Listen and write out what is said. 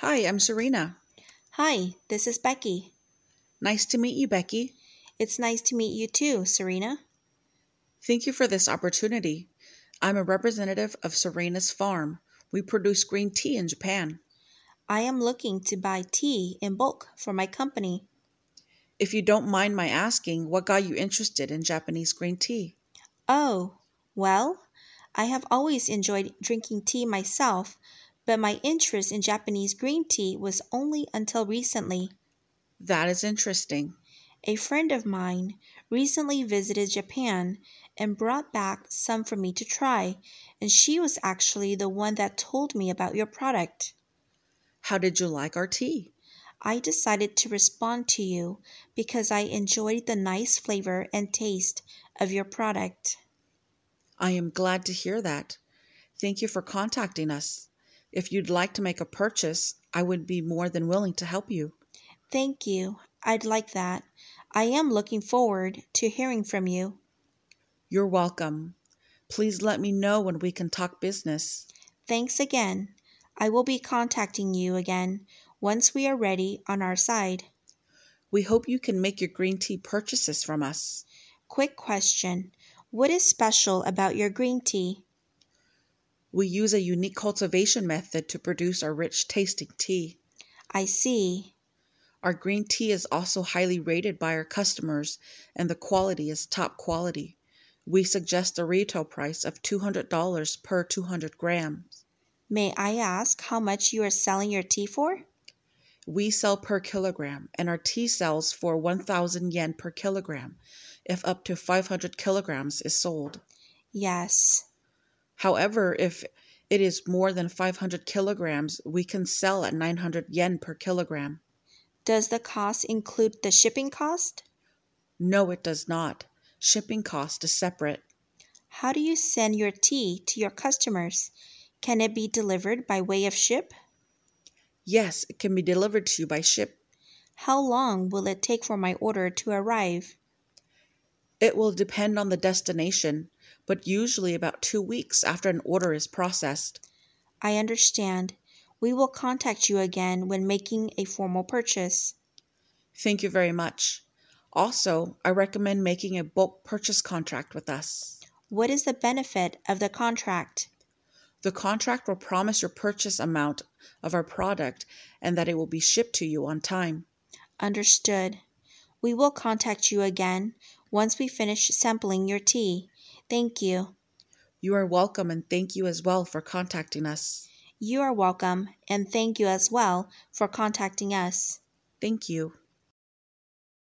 Hi, I'm Serena. Hi, this is Becky. Nice to meet you, Becky. It's nice to meet you too, Serena. Thank you for this opportunity. I'm a representative of Serena's Farm. We produce green tea in Japan. I am looking to buy tea in bulk for my company. If you don't mind my asking, what got you interested in Japanese green tea? Oh, well, I have always enjoyed drinking tea myself, but my interest in Japanese green tea was only until recently. That is interesting. A friend of mine recently visited Japan and brought back some for me to try, and she was actually the one that told me about your product. How did you like our tea? I decided to respond to you because I enjoyed the nice flavor and taste of your product. I am glad to hear that. Thank you for contacting us. If you'd like to make a purchase, I would be more than willing to help you. Thank you. I'd like that. I am looking forward to hearing from you. You're welcome. Please let me know when we can talk business. Thanks again. I will be contacting you again once we are ready on our side. We hope you can make your green tea purchases from us. Quick question. What is special about your green tea? We use a unique cultivation method to produce our rich tasting tea. I see. Our green tea is also highly rated by our customers, and the quality is top quality. We suggest a retail price of $200 per 200 grams. May I ask how much you are selling your tea for? We sell per kilogram, and our tea sells for 1,000 yen per kilogram if up to 500 kilograms is sold. Yes. However, if it is more than 500 kilograms, we can sell at 900 yen per kilogram. Does the cost include the shipping cost? No, it does not. Shipping cost is separate. How do you send your tea to your customers? Can it be delivered by way of ship? Yes, it can be delivered to you by ship. How long will it take for my order to arrive? It will depend on the destination, but usually about 2 weeks after an order is processed. I understand. We will contact you again when making a formal purchase. Thank you very much. Also, I recommend making a bulk purchase contract with us. What is the benefit of the contract? The contract will promise your purchase amount of our product and that it will be shipped to you on time. Understood. We will contact you again once we finish sampling your tea. Thank you. You are welcome, and thank you as well for contacting us. You are welcome, and thank you as well for contacting us. Thank you.